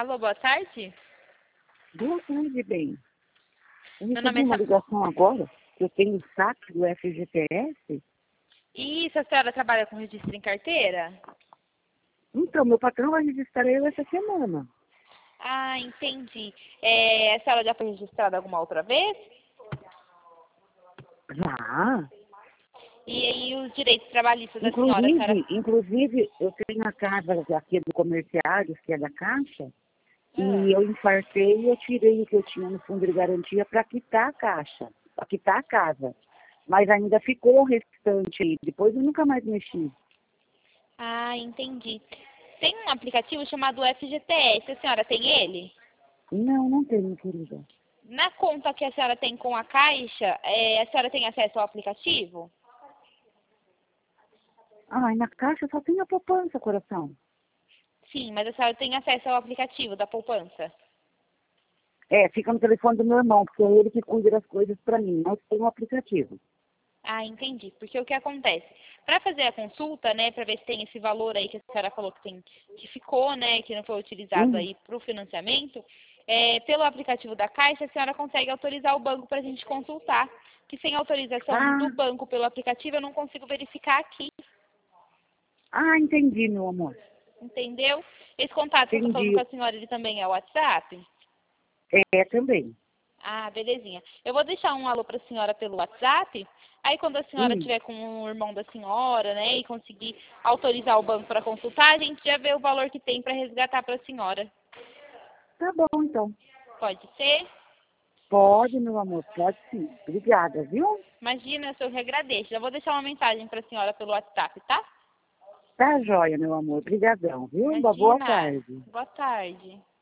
Alô, boa tarde. Boa tarde, bem. Eu Meu recebi nome uma é ligação agora, que eu tenho o saque do FGTS. Isso, a senhora trabalha com registro em carteira? Então, meu patrão vai registrar eu essa semana. Ah, entendi. A senhora já foi registrada alguma outra vez? Já. E aí os direitos trabalhistas da senhora, a senhora... Inclusive, eu tenho a casa aqui do comerciário, que é da Caixa, Ah, e eu infartei e eu tirei o que eu tinha no fundo de garantia para quitar a caixa, para quitar a casa. Mas ainda ficou o restante aí. Depois eu nunca mais mexi. entendi. Tem um aplicativo chamado FGTS, a senhora tem ele? Não, não tenho, querida. Na conta que a senhora tem com a Caixa, a senhora tem acesso ao aplicativo? Ai, na Caixa só tem a poupança, coração. Sim, mas a senhora tem acesso ao aplicativo da poupança? É, fica no telefone do meu irmão, porque é ele que cuida das coisas para mim, mas tem um aplicativo. Ah, entendi. Porque o que acontece? Para fazer a consulta, né, para ver se tem esse valor aí que a senhora falou que tem, que ficou, né, que não foi utilizado Hum. aí para o financiamento, pelo aplicativo da Caixa, a senhora consegue autorizar o banco para a gente consultar. Que sem autorização Ah, do banco pelo aplicativo, eu não consigo verificar aqui, entendi, meu amor. entendeu? Esse contato que eu estou falando com Entendi. a senhora, ele também é o WhatsApp? É, também. Ah, belezinha. Eu vou deixar um alô para a senhora pelo WhatsApp. Aí quando a senhora Hum. tiver com o irmão da senhora, né, e conseguir autorizar o banco para consultar, a gente já vê o valor que tem para resgatar para a senhora. Tá bom, então. Pode ser? Pode, meu amor, pode sim. Obrigada, viu? Imagina, eu sou que agradeço. Já vou deixar uma mensagem para a senhora pelo WhatsApp, tá? Tá joia, meu amor. Obrigadão, viu? Uma boa Imagina. tarde. Boa tarde.